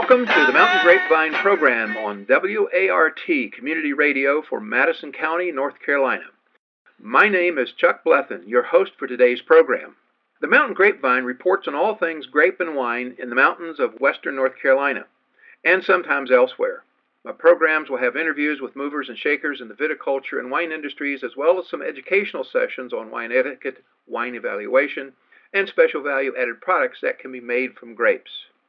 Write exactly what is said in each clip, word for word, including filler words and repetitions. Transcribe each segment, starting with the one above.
Welcome to the Mountain Grapevine program on W A R T Community Radio for Madison County, North Carolina. My name is Chuck Blethen, your host for today's program. The Mountain Grapevine reports on all things grape and wine in the mountains of western North Carolina, and sometimes elsewhere. My programs will have interviews with movers and shakers in the viticulture and wine industries, as well as some educational sessions on wine etiquette, wine evaluation, and special value-added products that can be made from grapes.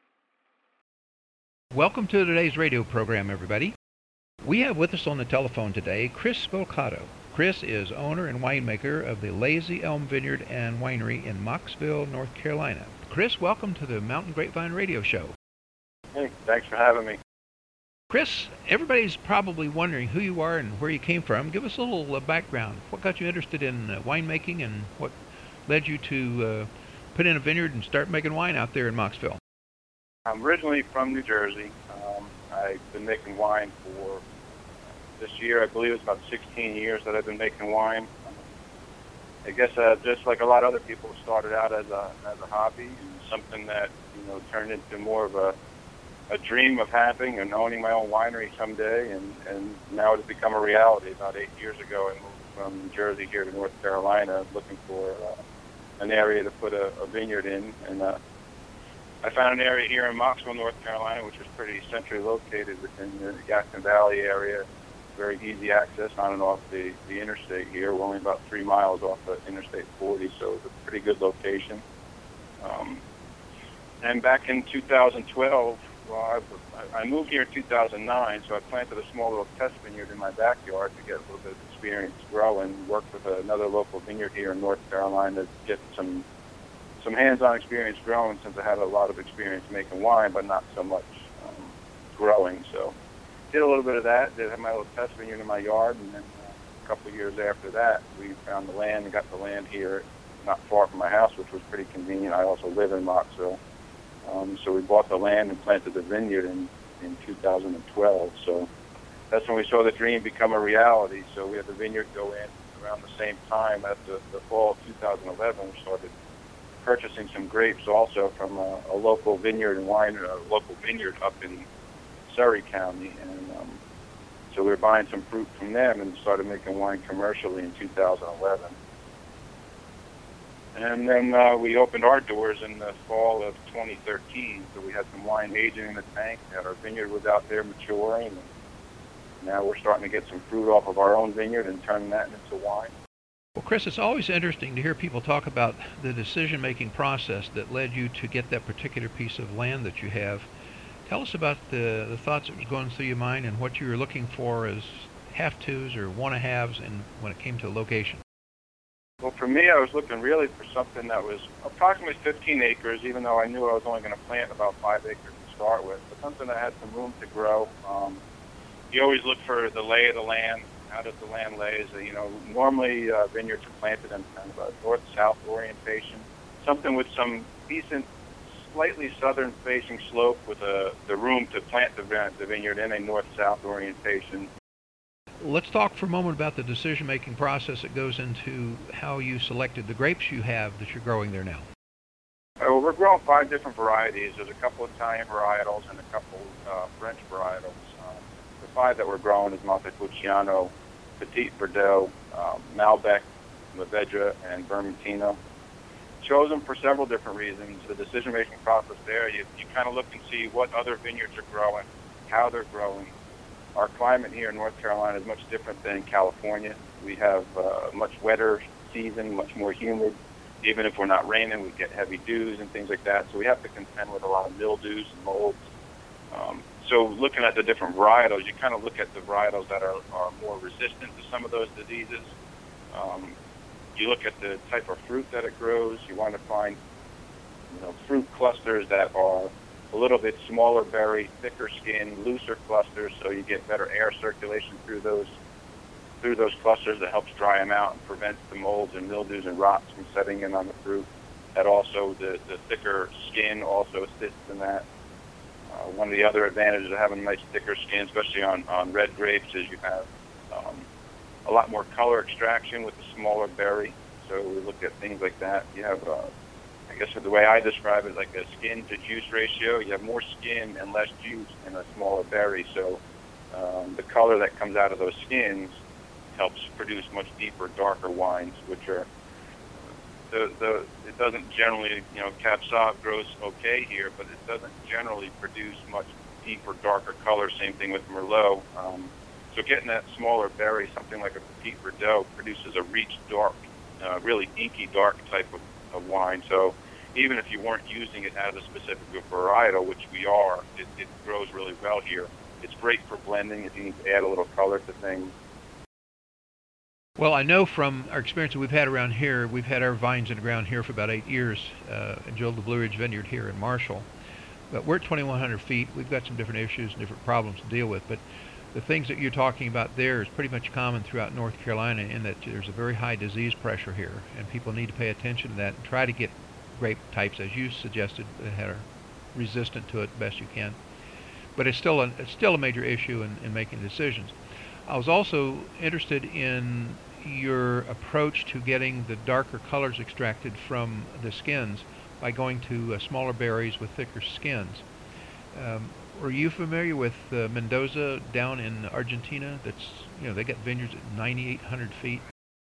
Welcome to today's radio program, everybody. We have with us on the telephone today Chris Volcato. Chris is owner and winemaker of the Lazy Elm Vineyard and Winery in Mocksville, North Carolina. Chris, welcome to the Mountain Grapevine Radio Show. Hey, thanks for having me. Chris, everybody's probably wondering who you are and where you came from. Give us a little uh, background. What got you interested in uh, winemaking, and what led you to uh, put in a vineyard and start making wine out there in Mocksville? I'm originally from New Jersey. Um, I've been making wine for this year, I believe it's about sixteen years that I've been making wine. I guess uh, just like a lot of other people, started out as a as a hobby and something that you know turned into more of a a dream of having and owning my own winery someday, and, and now it's become a reality. About eight years ago, I moved from New Jersey here to North Carolina, looking for uh, an area to put a, a vineyard in, and uh, I found an area here in Mocksville, North Carolina, which is pretty centrally located within the Gaston Valley area. Very easy access on and off the, the interstate here. We're only about three miles off of Interstate forty, so it's a pretty good location. Um, and back in two thousand twelve, well, I, I moved here in two thousand nine, so I planted a small little test vineyard in my backyard to get a little bit of experience growing. Worked with another local vineyard here in North Carolina to get some some hands-on experience growing, since I had a lot of experience making wine, but not so much um, growing. So did a little bit of that. Did have my little test vineyard in my yard, and then uh, a couple of years after that, we found the land and got the land here, not far from my house, which was pretty convenient. I also live in Mocksville. Um, so we bought the land and planted the vineyard in, in two thousand twelve. So that's when we saw the dream become a reality. So we had the vineyard go in around the same time at the, the fall of two thousand eleven. We started purchasing some grapes also from a, a local vineyard and wine, a local vineyard up in Surrey County. And um, so we were buying some fruit from them and started making wine commercially in two thousand eleven. And then uh, we opened our doors in the fall of twenty thirteen. So we had some wine aging in the tank. Had our vineyard was out there maturing. And now we're starting to get some fruit off of our own vineyard and turning that into wine. Well, Chris, it's always interesting to hear people talk about the decision-making process that led you to get that particular piece of land that you have. Tell us about the, the thoughts that was going through your mind and what you were looking for as have-tos or want-to-haves in, when it came to location. Well, for me, I was looking really for something that was approximately fifteen acres, even though I knew I was only going to plant about five acres to start with, but something that had some room to grow. Um, you always look for the lay of the land. How does the land lay? Is, you know, normally uh, vineyards are planted in kind of a north-south orientation, something with some decent, slightly southern-facing slope with a, the room to plant the, the vineyard in a north-south orientation. Let's talk for a moment about the decision-making process that goes into how you selected the grapes you have that you're growing there now. Uh, well, we're growing five different varieties. There's a couple Italian varietals and a couple uh, French varietals. Um, the five that we're growing is Montepulciano, Petit Verdot, um, Malbec, Mourvedre, and Vermentino. Chose them for several different reasons. The decision-making process there, you, you kind of look and see what other vineyards are growing, how they're growing. Our climate here in North Carolina is much different than California. We have a much wetter season, much more humid. Even if we're not raining, we get heavy dews and things like that. So we have to contend with a lot of mildews and molds. Um, so looking at the different varietals, you kind of look at the varietals that are, are more resistant to some of those diseases. Um, you look at the type of fruit that it grows. You want to find, you know, fruit clusters that are a little bit smaller berry, thicker skin, looser clusters, so you get better air circulation through those through those clusters. That helps dry them out and prevents the molds and mildews and rots from setting in on the fruit. That also, the, the thicker skin also assists in that. Uh, one of the other advantages of having a nice thicker skin, especially on, on red grapes, is you have um, a lot more color extraction with the smaller berry. So we look at things like that. You have uh, I guess the way I describe it, like a skin to juice ratio. You have more skin and less juice in a smaller berry. So um, the color that comes out of those skins helps produce much deeper, darker wines, which are the the. It doesn't generally, you know, Cab Sauv grows okay here, but it doesn't generally produce much deeper, darker color. Same thing with Merlot. Um, so getting that smaller berry, something like a Petit Verdot, produces a rich, dark, uh, really inky, dark type of, of wine. So even if you weren't using it as a specific varietal, which we are, it, it grows really well here. It's great for blending if you need to add a little color to things. Well, I know from our experience that we've had around here, we've had our vines in the ground here for about eight years, uh, in Joel the Blue Ridge Vineyard here in Marshall. But we're at twenty-one hundred feet. We've got some different issues and different problems to deal with. But the things that you're talking about there is pretty much common throughout North Carolina in that there's a very high disease pressure here, and people need to pay attention to that and try to get grape types, as you suggested, that are resistant to it best you can. But it's still a, it's still a major issue in, in making decisions. I was also interested in your approach to getting the darker colors extracted from the skins by going to uh, smaller berries with thicker skins. Um, were you familiar with uh, Mendoza down in Argentina? That's, you know, they got vineyards at ninety-eight hundred feet.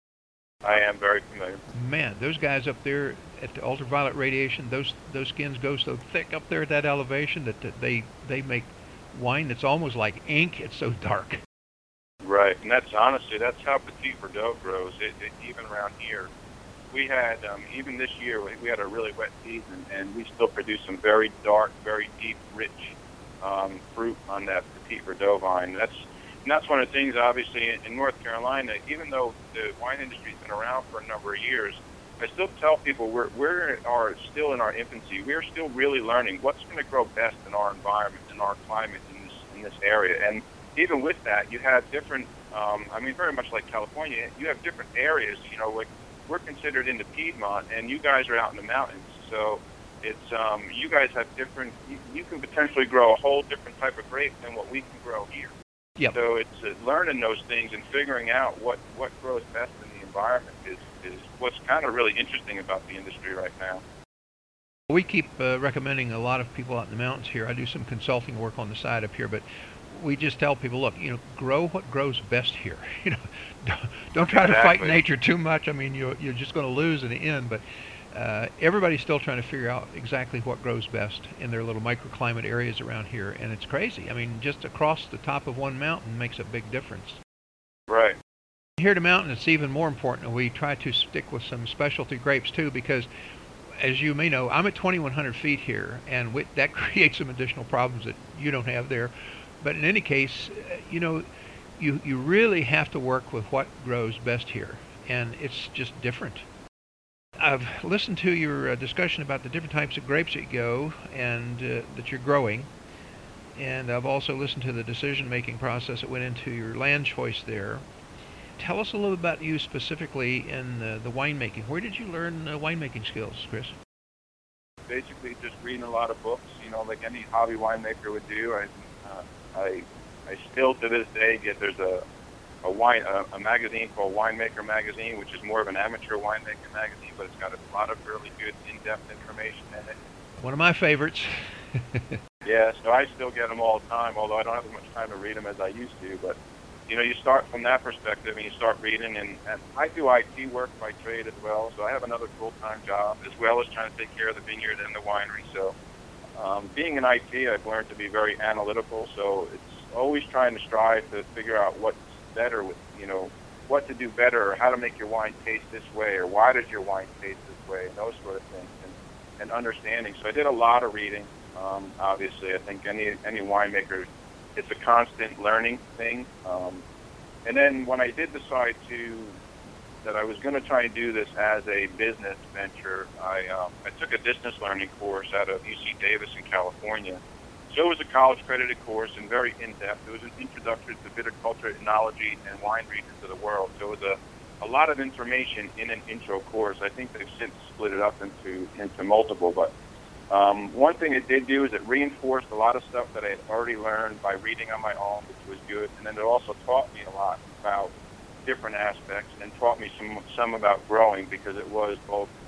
I am very familiar. Man, those guys up there at the ultraviolet radiation, those those skins go so thick up there at that elevation that, that they they make wine that's almost like ink. It's so dark. Right, and that's honestly, that's how Petit Verdot grows. It, it, even around here, we had, um, even this year, we, we had a really wet season, and we still produced some very dark, very deep, rich um, fruit on that Petit Verdot vine. That's and that's one of the things, obviously, in, in North Carolina, even though the wine industry's been around for a number of years, I still tell people we're, we're are still in our infancy. We're still really learning what's going to grow best in our environment, in our climate, in this, in this area. And even with that, you have different, um, I mean, very much like California, you have different areas. You know, like we're considered in the Piedmont, and you guys are out in the mountains. So it's, um, you guys have different, you, you can potentially grow a whole different type of grape than what we can grow here. Yep. So it's uh, learning those things and figuring out what, what grows best in the environment is, is what's kind of really interesting about the industry right now. We keep uh, recommending a lot of people out in the mountains here. I do some consulting work on the side up here, but we just tell people, look, you know, grow what grows best here. You know, don't, don't try exactly. to fight nature too much. I mean, you're, you're just going to lose in the end. But uh, everybody's still trying to figure out exactly what grows best in their little microclimate areas around here, and it's crazy. I mean, just across the top of one mountain makes a big difference. Right. Here at the mountain, it's even more important. We try to stick with some specialty grapes too, because as you may know, I'm at twenty-one hundred feet here, and with, that creates some additional problems that you don't have there. But in any case, you know, you, you really have to work with what grows best here, and it's just different. I've listened to your uh, discussion about the different types of grapes that you go and uh, that you're growing, and I've also listened to the decision-making process that went into your land choice there. Tell us a little bit about you specifically in uh, the winemaking. Where did you learn uh, winemaking skills, Chris? Basically, just reading a lot of books, you know, like any hobby winemaker would do. I, uh, I, I still to this day get there's a a wine a, a magazine called Winemaker Magazine, which is more of an amateur winemaker magazine, but it's got a lot of really good in-depth information in it. One of my favorites. Yeah, so I still get them all the time, although I don't have as much time to read them as I used to. But you know, you start from that perspective and you start reading. And, and I do I T work by trade as well, so I have another full-time job as well as trying to take care of the vineyard and the winery. So um, being in I T, I've learned to be very analytical. So it's always trying to strive to figure out what's better with, you know, what to do better, or how to make your wine taste this way, or why does your wine taste this way, and those sort of things, and, and understanding. So I did a lot of reading. Um, obviously, I think any any winemaker, it's a constant learning thing. Um, and then when I did decide to that I was going to try and do this as a business venture, I um, I took a distance learning course out of U C Davis in California. So it was a college-credited course and very in-depth. It was an introduction to viticulture, enology, and wine regions of the world. So it was a, a lot of information in an intro course. I think they've since split it up into into multiple. But um, one thing it did do is it reinforced a lot of stuff that I had already learned by reading on my own, which was good. And then it also taught me a lot about different aspects and taught me some some about growing, because it was both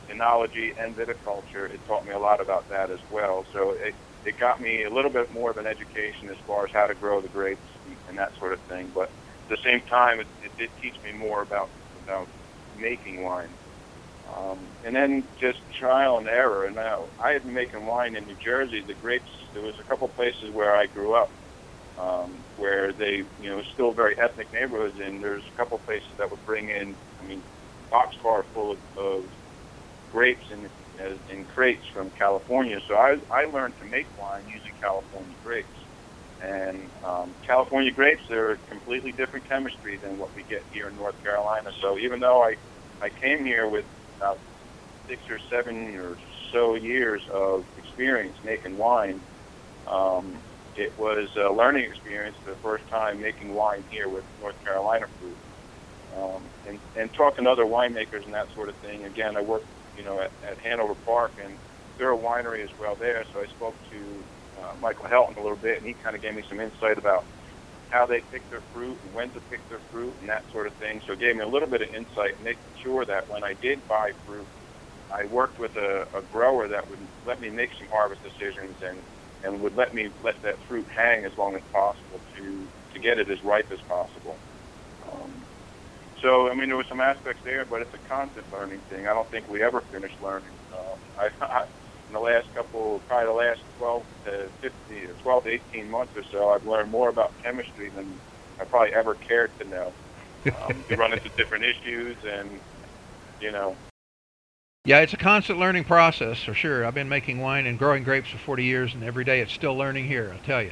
enology and viticulture, it taught me a lot about that as well. So it, it got me a little bit more of an education as far as how to grow the grapes and that sort of thing. But at the same time, it, it did teach me more about, about making wine. Um, and then just trial and error. And now I had been making wine in New Jersey. The grapes, there was a couple places where I grew up um, where they, you know, still very ethnic neighborhoods, and there's a couple places that would bring in, I mean, boxcar full of, of grapes in, in crates from California. So I, I learned to make wine using California grapes. And um, California grapes, they're a completely different chemistry than what we get here in North Carolina. So even though I, I came here with about six or seven or so years of experience making wine, um, it was a learning experience the first time making wine here with North Carolina fruit. Um, and, and talking to other winemakers and that sort of thing. Again, I worked, you know, at, at Hanover Park, and they're a winery as well there. So I spoke to uh, Michael Helton a little bit, and he kind of gave me some insight about how they pick their fruit and when to pick their fruit and that sort of thing. So it gave me a little bit of insight, making sure that when I did buy fruit, I worked with a, a grower that would let me make some harvest decisions and, and would let me let that fruit hang as long as possible to, to get it as ripe as possible. Um, so, I mean, there were some aspects there, but it's a constant learning thing. I don't think we ever finish learning. Uh, I, I, in the last couple, probably the last twelve to fifteen, or twelve to eighteen months or so, I've learned more about chemistry than I probably ever cared to know. Um, you run into different issues, and you know. Yeah, it's a constant learning process for sure. I've been making wine and growing grapes for forty years, and every day it's still learning here, I'll tell you.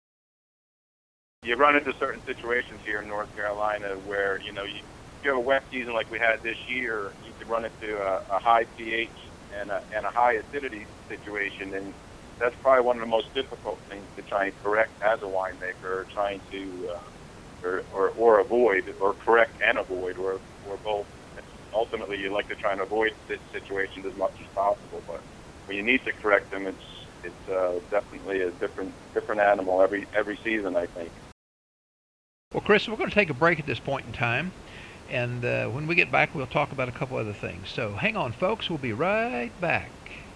You run into certain situations here in North Carolina where, you know, you, you have a wet season like we had this year, you could run into a, a high pH and a, and a high acidity situation, and that's probably one of the most difficult things to try and correct as a winemaker, or trying to, uh, or, or, or avoid, or correct and avoid, or, or both. Ultimately, you like to try and avoid this situation as much as possible, but when you need to correct them, it's it's uh, definitely a different different animal every every season, I think. Well, Chris, we're going to take a break at this point in time, and uh, when we get back, we'll talk about a couple other things. So hang on, folks. We'll be right back.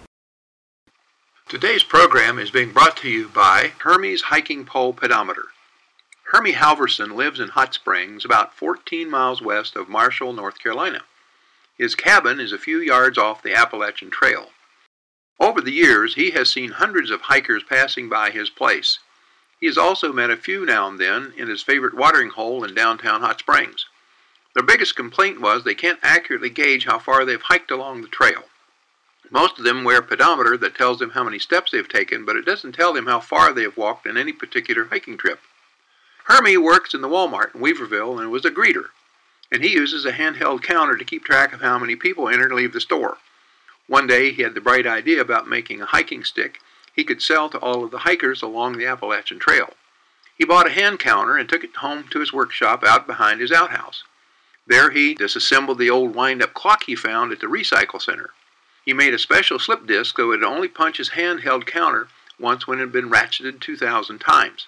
Today's program is being brought to you by Hermes Hiking Pole Pedometer. Hermie Halverson lives in Hot Springs, about fourteen miles west of Marshall, North Carolina. His cabin is a few yards off the Appalachian Trail. Over the years, he has seen hundreds of hikers passing by his place. He has also met a few now and then in his favorite watering hole in downtown Hot Springs. Their biggest complaint was they can't accurately gauge how far they've hiked along the trail. Most of them wear a pedometer that tells them how many steps they've taken, but it doesn't tell them how far they have walked in any particular hiking trip. Hermie works in the Walmart in Weaverville and was a greeter, and he uses a handheld counter to keep track of how many people enter and leave the store. One day he had the bright idea about making a hiking stick he could sell to all of the hikers along the Appalachian Trail. He bought a hand counter and took it home to his workshop out behind his outhouse. There he disassembled the old wind-up clock he found at the recycle center. He made a special slip disc so it would only punch his handheld counter once when it had been ratcheted two thousand times.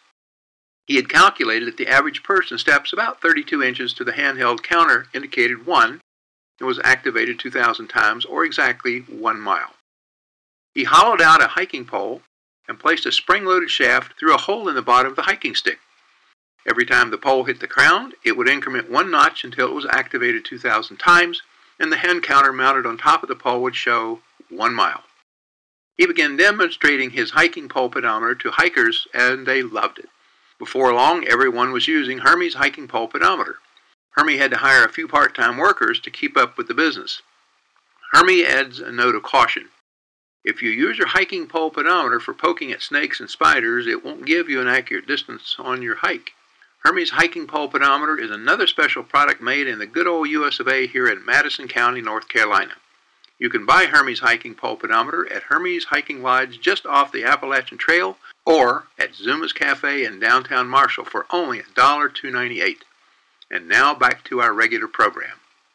He had calculated that the average person steps about thirty-two inches to the handheld counter indicated one and was activated two thousand times, or exactly one mile. He hollowed out a hiking pole and placed a spring-loaded shaft through a hole in the bottom of the hiking stick. Every time the pole hit the ground, it would increment one notch until it was activated two thousand times, and the hand counter mounted on top of the pole would show one mile. He began demonstrating his hiking pole pedometer to hikers, and they loved it. Before long, everyone was using Hermie's hiking pole pedometer. Hermie had to hire a few part-time workers to keep up with the business. Hermie adds a note of caution. If you use your hiking pole pedometer for poking at snakes and spiders, it won't give you an accurate distance on your hike. Hermie's hiking pole pedometer is another special product made in the good old U S of A here in Madison County, North Carolina. You can buy Hermie's hiking pole pedometer at Hermie's Hiking Lodge just off the Appalachian Trail or at Zuma's Cafe in downtown Marshall for only one dollar and two cents and ninety-eight cents. And now back to our regular program.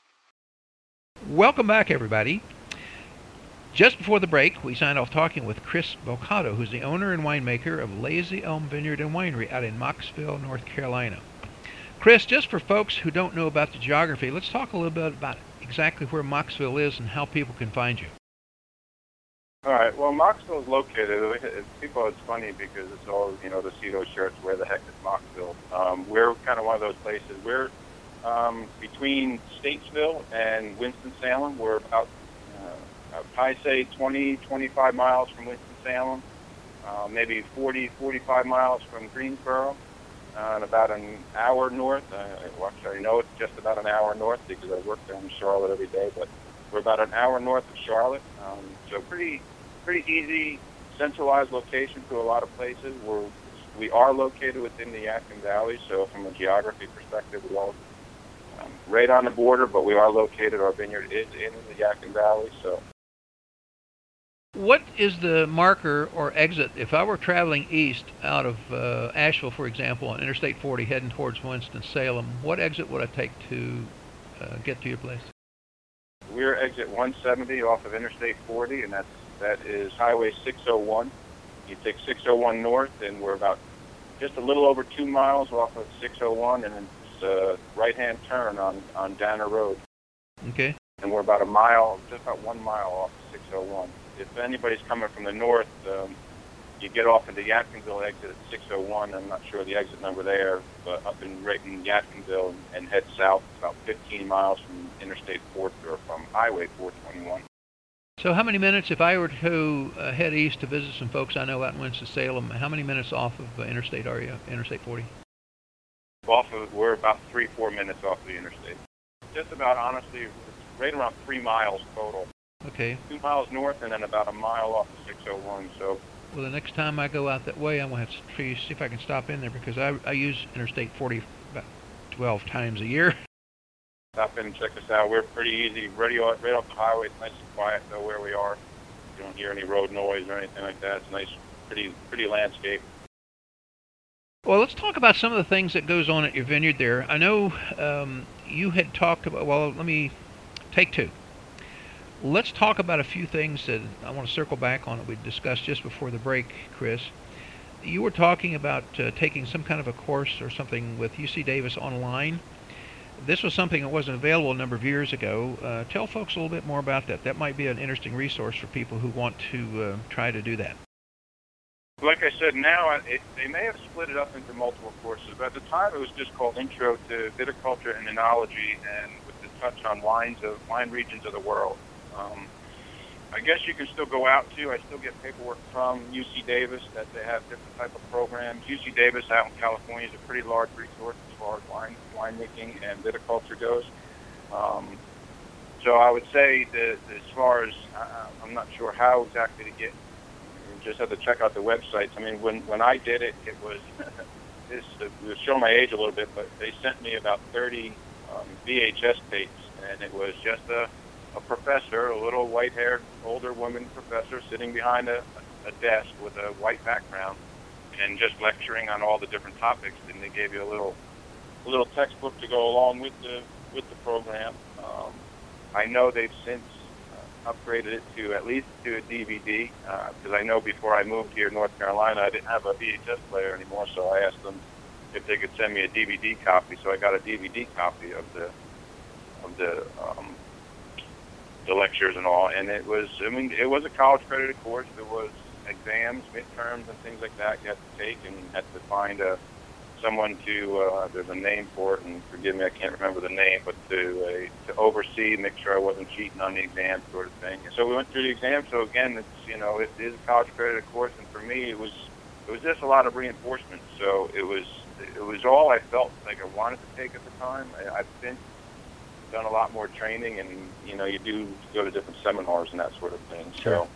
Welcome back, everybody. Just before the break, we signed off talking with Chris Boccato, who's the owner and winemaker of Lazy Elm Vineyard and Winery out in Mocksville, North Carolina. Chris, just for folks who don't know about the geography, let's talk a little bit about exactly where Mocksville is and how people can find you. All right. Well, Mocksville is located. People, it's funny because it's all, you know, the see those shirts. Where the heck is Mocksville? Um, we're kind of one of those places. We're um, between Statesville and Winston-Salem. We're about, uh, I say, twenty, twenty-five miles from Winston-Salem. Uh, maybe forty, forty-five miles from Greensboro, uh, and about an hour north. Uh, well, actually, I know it's just about an hour north because I work down in Charlotte every day, but we're about an hour north of Charlotte. Um, so pretty, pretty easy, centralized location to a lot of places. We're, we are located within the Yadkin Valley, so from a geography perspective, we are um, right on the border, but we are located, our vineyard is in the Yadkin Valley, so. What is the marker or exit if I were traveling east out of uh, Asheville, for example, on Interstate forty heading towards Winston-Salem? What exit would I take to uh, get to your place? We're exit one seventy off of Interstate forty, and that's, that is Highway six oh one. You take six oh one north, and we're about just a little over two miles off of six oh one, and it's a right-hand turn on, on Danner Road. Okay. And we're about a mile, just about one mile off of six oh one. If anybody's coming from the north, um, you get off into Yadkinville exit at six oh one. I'm not sure the exit number there, but up in right in Yadkinville and, and head south about fifteen miles from Interstate four or from Highway four twenty-one. So how many minutes, if I were to uh, head east to visit some folks I know out in Winston-Salem, how many minutes off of uh, Interstate are you, Interstate forty? Off of, we're about three, four minutes off of the interstate. Just about, honestly, it's right around three miles total. Okay. Two miles north and then about a mile off of six oh one. So. Well, the next time I go out that way, I'm going to have to see if I can stop in there because I, I use Interstate forty about twelve times a year. Stop in and check us out. We're pretty easy, right off, right off the highway. It's nice and quiet, know where we are. You don't hear any road noise or anything like that. It's nice, pretty, pretty landscape. Well, let's talk about some of the things that goes on at your vineyard there. I know um, you had talked about, well, let me take two. Let's talk about a few things that I want to circle back on that we discussed just before the break, Chris. You were talking about uh, taking some kind of a course or something with U C Davis online. This was something that wasn't available a number of years ago. Uh, tell folks a little bit more about that. That might be an interesting resource for people who want to uh, try to do that. Like I said, now it, they may have split it up into multiple courses, but at the time it was just called Intro to Viticulture and Enology, and with the touch on wines of wine regions of the world. Um, I guess you can still go out to. I still get paperwork from U C Davis that they have different type of programs. U C Davis out in California is a pretty large resource as far as wine winemaking and viticulture goes. Um, so I would say that as far as uh, I'm not sure how exactly to get. You just have to check out the websites. I mean, when when I did it, it was this. It will show my age a little bit, but they sent me about thirty um, V H S tapes, and it was just a. a professor, a little white-haired older woman professor sitting behind a, a desk with a white background and just lecturing on all the different topics. And they gave you a little a little textbook to go along with the with the program. Um, I know they've since uh, upgraded it to at least to a D V D because uh, I know before I moved here to North Carolina I didn't have a V H S player anymore, so I asked them if they could send me a D V D copy. So I got a D V D copy of the of the um, the lectures and all, and it was, I mean, it was a college-credited course. There was exams, midterms, and things like that you had to take, and you had to find a, someone to, uh, there's a name for it, and forgive me, I can't remember the name, but to uh, to oversee, make sure I wasn't cheating on the exam sort of thing. And so we went through the exam, so again, it's, you know, it is a college-credited course, and for me, it was, it was just a lot of reinforcement. So it was, it was all I felt like I wanted to take at the time. I, I've been done a lot more training, and you know, you do go to different seminars and that sort of thing. Sure. So,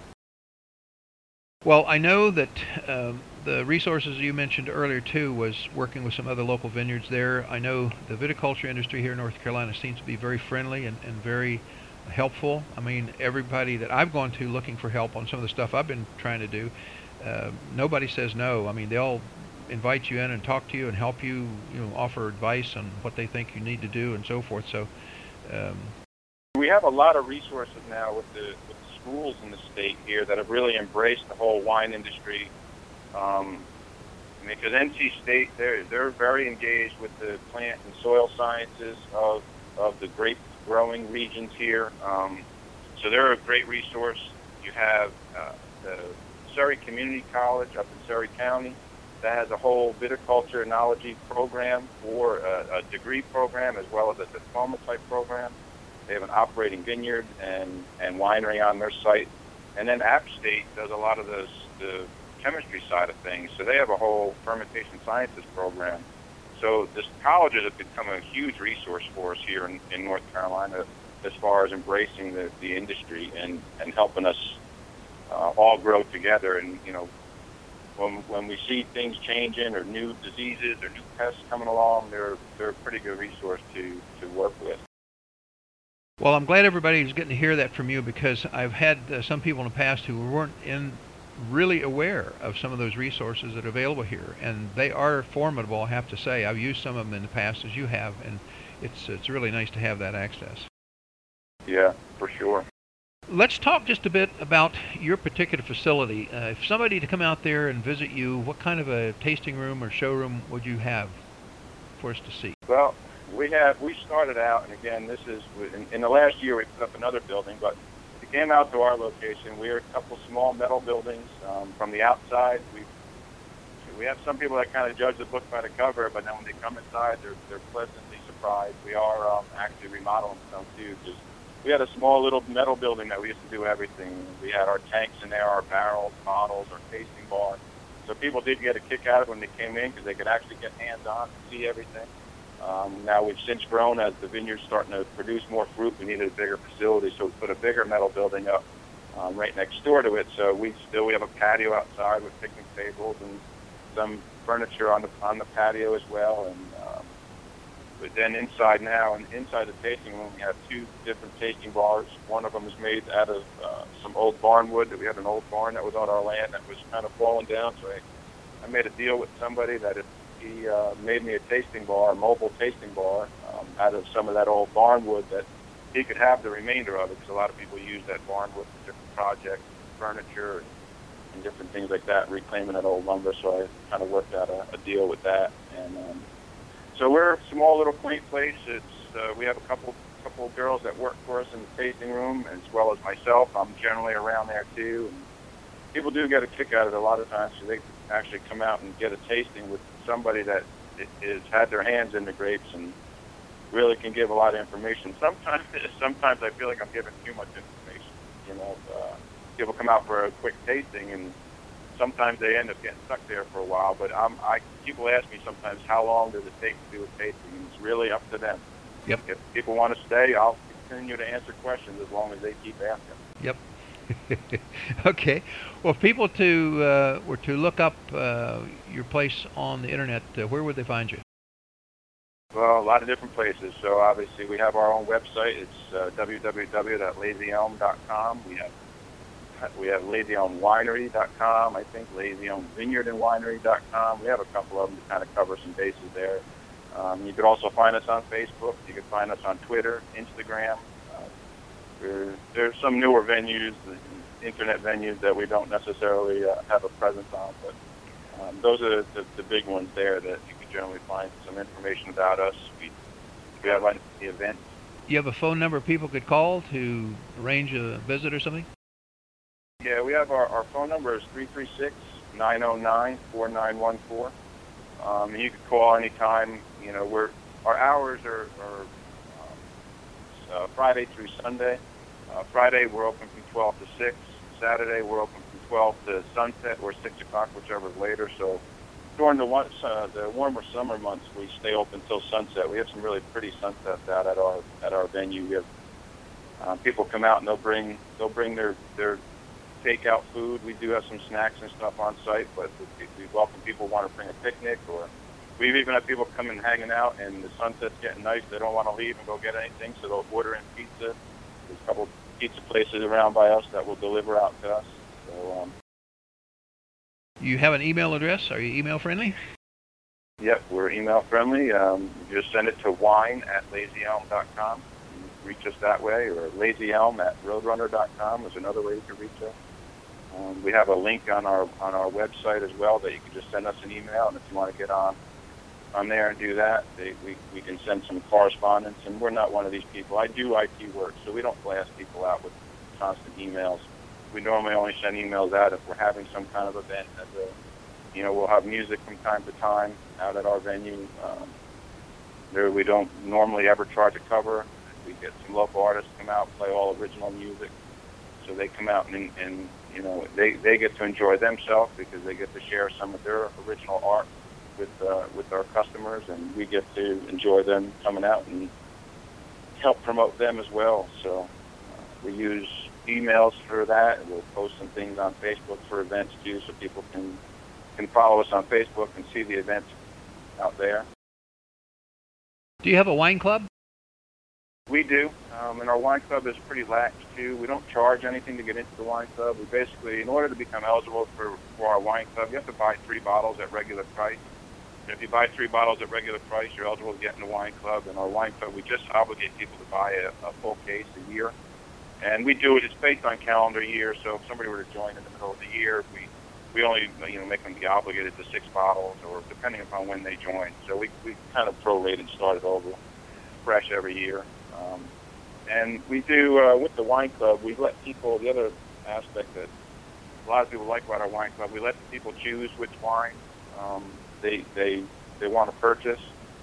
well, I know that um, the resources you mentioned earlier too was working with some other local vineyards there. I know the viticulture industry here in North Carolina seems to be very friendly and, and very helpful. I mean, everybody that I've gone to looking for help on some of the stuff I've been trying to do, uh, nobody says no. I mean, they'll invite you in and talk to you and help you, you know, offer advice on what they think you need to do and so forth. So. Um, we have a lot of resources now with the, with the schools in the state here that have really embraced the whole wine industry. Um, because N C State, they're they're very engaged with the plant and soil sciences of of the grape growing regions here. Um, so they're a great resource. You have uh, the Surrey Community College up in Surrey County that has a whole viticulture enology program for a, a degree program as well as a diploma type program. They have an operating vineyard and, and winery on their site. And then App State does a lot of those, the chemistry side of things. So they have a whole fermentation sciences program. So this colleges have become a huge resource for us here in, in North Carolina as far as embracing the, the industry and, and helping us uh, all grow together. And, you know, when when we see things changing or new diseases or new pests coming along, they're, they're a pretty good resource to, to work with. Well, I'm glad everybody's getting to hear that from you, because I've had uh, some people in the past who weren't in really aware of some of those resources that are available here, and they are formidable, I have to say. I've used some of them in the past, as you have, and it's it's really nice to have that access. Yeah, for sure. Let's talk just a bit about your particular facility. Uh, if somebody to come out there and visit you, what kind of a tasting room or showroom would you have for us to see? Well, we have we started out, and again, this is in, in the last year we put up another building, but we came out to our location. We are a couple small metal buildings. Um, from the outside, we we have some people that kind of judge the book by the cover, but then when they come inside, they're they're pleasantly surprised. We are um, actually remodeling some too. Just we had a small little metal building that we used to do everything. We had our tanks in there, our barrels, bottles, our tasting bar. So people did get a kick out of it when they came in because they could actually get hands-on and see everything. Um, now we've since grown as the vineyard's starting to produce more fruit. We needed a bigger facility, so we put a bigger metal building up um, right next door to it. So we still we have a patio outside with picnic tables and some furniture on the on the patio as well. And um, but then inside now, and inside the tasting room, we have two different tasting bars. One of them is made out of uh, some old barn wood that we had an old barn that was on our land that was kind of falling down. So I, I made a deal with somebody that if he uh, made me a tasting bar, a mobile tasting bar, um, out of some of that old barn wood, that he could have the remainder of it, because a lot of people use that barn wood for different projects, furniture, and, and different things like that, reclaiming that old lumber. So I kind of worked out a, a deal with that. And um, so we're a small little quaint place. It's uh, we have a couple couple of girls that work for us in the tasting room, as well as myself. I'm generally around there too. And people do get a kick out of it a lot of times, so they actually come out and get a tasting with somebody that has had their hands in the grapes and really can give a lot of information. Sometimes, sometimes I feel like I'm giving too much information. You know, uh, people come out for a quick tasting, and sometimes they end up getting stuck there for a while. But I'm, I, people ask me sometimes, how long does it take to do a tasting? And it's really up to them. Yep. If people want to stay, I'll continue to answer questions as long as they keep asking. Yep. Okay. Well, if people to uh, were to look up uh, your place on the internet, uh, where would they find you? Well, a lot of different places. So obviously we have our own website. It's uh, w w w dot lazy elm dot com. We have we have lazy elm winery dot com. I think lazy elm vineyard and winery dot com. We have a couple of them to kind of cover some bases there. Um, you could also find us on Facebook. You can find us on Twitter, Instagram. There, there's some newer venues, internet venues that we don't necessarily uh, have a presence on, but um, those are the, the big ones there that you can generally find some information about us. We, we have like the event. You have a phone number people could call to arrange a visit or something? Yeah, we have our, our phone number is three three six, nine oh nine, four nine one four. Um, and you can call anytime. You know, we're our hours are, are um, uh, Friday through Sunday. Uh, Friday, we're open from twelve to six. Saturday, we're open from twelve to sunset or six o'clock, whichever is later. So during the, one, uh, the warmer summer months, we stay open till sunset. We have some really pretty sunsets out at our at our venue. We have um, people come out and they'll bring they'll bring their their takeout food. We do have some snacks and stuff on site, but we, we welcome people who want to bring a picnic, or we've even had people come and hanging out, and the sunset's getting nice. They don't want to leave and go get anything, so they'll order in pizza. There's a couple pizza places around by us that will deliver out to us. So, um, you have an email address? Are you email friendly? Yep, we're email friendly. Um, just send it to wine at lazy elm dot com. Reach us that way, or lazyelm at roadrunner dot com is another way you can reach us. Um, we have a link on our on our website as well that you can just send us an email, and if you want to get on on there and do that. They, we, we can send some correspondence, and we're not one of these people. I do I T work, so we don't blast people out with constant emails. We normally only send emails out if we're having some kind of event. As a, you know, we'll have music from time to time out at our venue. Um, there we don't normally ever charge a cover. We get some local artists come out, play all original music. So they come out and, and you know, they, they get to enjoy themselves because they get to share some of their original art with uh, with our customers, and we get to enjoy them coming out and help promote them as well. So uh, we use emails for that, and we'll post some things on Facebook for events too, so people can can follow us on Facebook and see the events out there. Do you have a wine club? We do, um, and our wine club is pretty lax too. We don't charge anything to get into the wine club. We basically, in order to become eligible for, for our wine club, you have to buy three bottles at regular price. And if you buy three bottles at regular price, you're eligible to get in the wine club. And our wine club, we just obligate people to buy a, a full case a year. And we do it, it's based on calendar year, so if somebody were to join in the middle of the year, we we only you know make them be obligated to six bottles, or depending upon when they join. So we, we kind of prorate and start it over fresh every year. Um, and we do, uh, with the wine club, we let people, the other aspect that a lot of people like about our wine club, we let people choose which wine um, they they they want to purchase.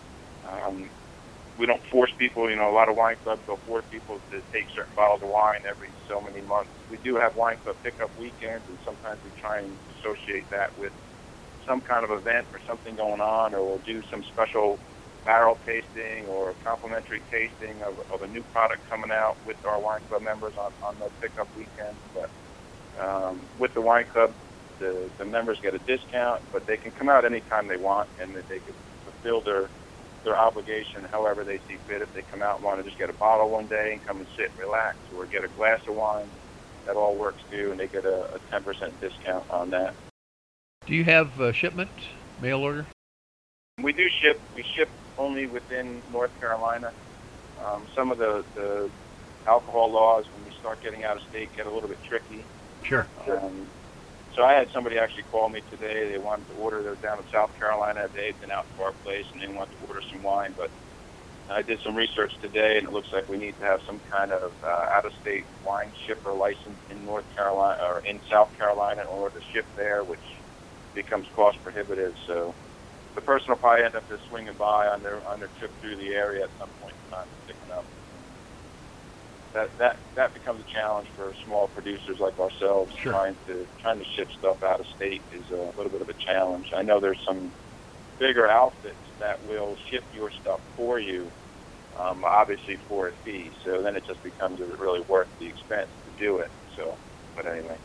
Um, we don't force people, you know, a lot of wine clubs will force people to take certain bottles of wine every so many months. We do have wine club pickup weekends, and sometimes we try and associate that with some kind of event or something going on, or we'll do some special barrel tasting or complimentary tasting of, of a new product coming out with our wine club members on, on those pickup weekends. But um, with the wine club, the, the members get a discount, but they can come out anytime they want, and that they can fulfill their their obligation however they see fit. If they come out and want to just get a bottle one day and come and sit and relax, or get a glass of wine, that all works too, and they get a, a ten percent discount on that. Do you have uh, shipment, mail order? We do ship. We ship only within North Carolina. Um, some of the, the alcohol laws, when we start getting out of state, get a little bit tricky. Sure. Um, so I had somebody actually call me today. They wanted to order. They were down in South Carolina. They'd been out to our place, and they wanted to order some wine. But I did some research today, and it looks like we need to have some kind of uh, out-of-state wine shipper license in North Carolina or in South Carolina in order to ship there, which becomes cost prohibitive. So the person will probably end up just swinging by on their on their trip through the area at some point in time, picking up. That that that becomes a challenge for small producers like ourselves. Sure. Trying to trying to ship stuff out of state is a little bit of a challenge. I know there's some bigger outfits that will ship your stuff for you, um, obviously for a fee. So then it just becomes, is it really worth the expense to do it? So, but anyway.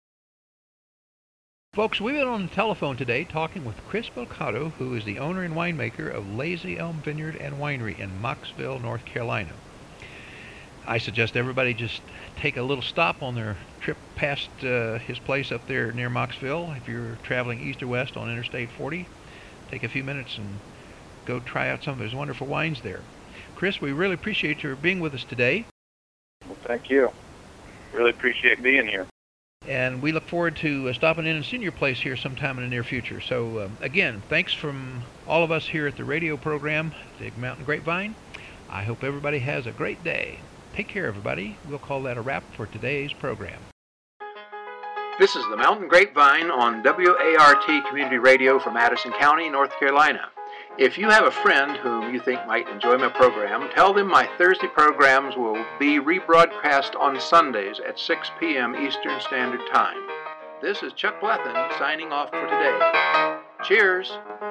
Folks, we've been on the telephone today talking with Chris Belcato, who is the owner and winemaker of Lazy Elm Vineyard and Winery in Mocksville, North Carolina. I suggest everybody just take a little stop on their trip past uh, his place up there near Mocksville. If you're traveling east or west on Interstate forty, take a few minutes and go try out some of his wonderful wines there. Chris, we really appreciate your being with us today. Well, thank you. Really appreciate being here. And we look forward to uh, stopping in and seeing your place here sometime in the near future. So, um, again, thanks from all of us here at the radio program, the Mountain Grapevine. I hope everybody has a great day. Take care, everybody. We'll call that a wrap for today's program. This is the Mountain Grapevine on W A R T Community Radio for Madison County, North Carolina. If you have a friend whom you think might enjoy my program, tell them my Thursday programs will be rebroadcast on Sundays at six p.m. Eastern Standard Time. This is Chuck Blethen signing off for today. Cheers!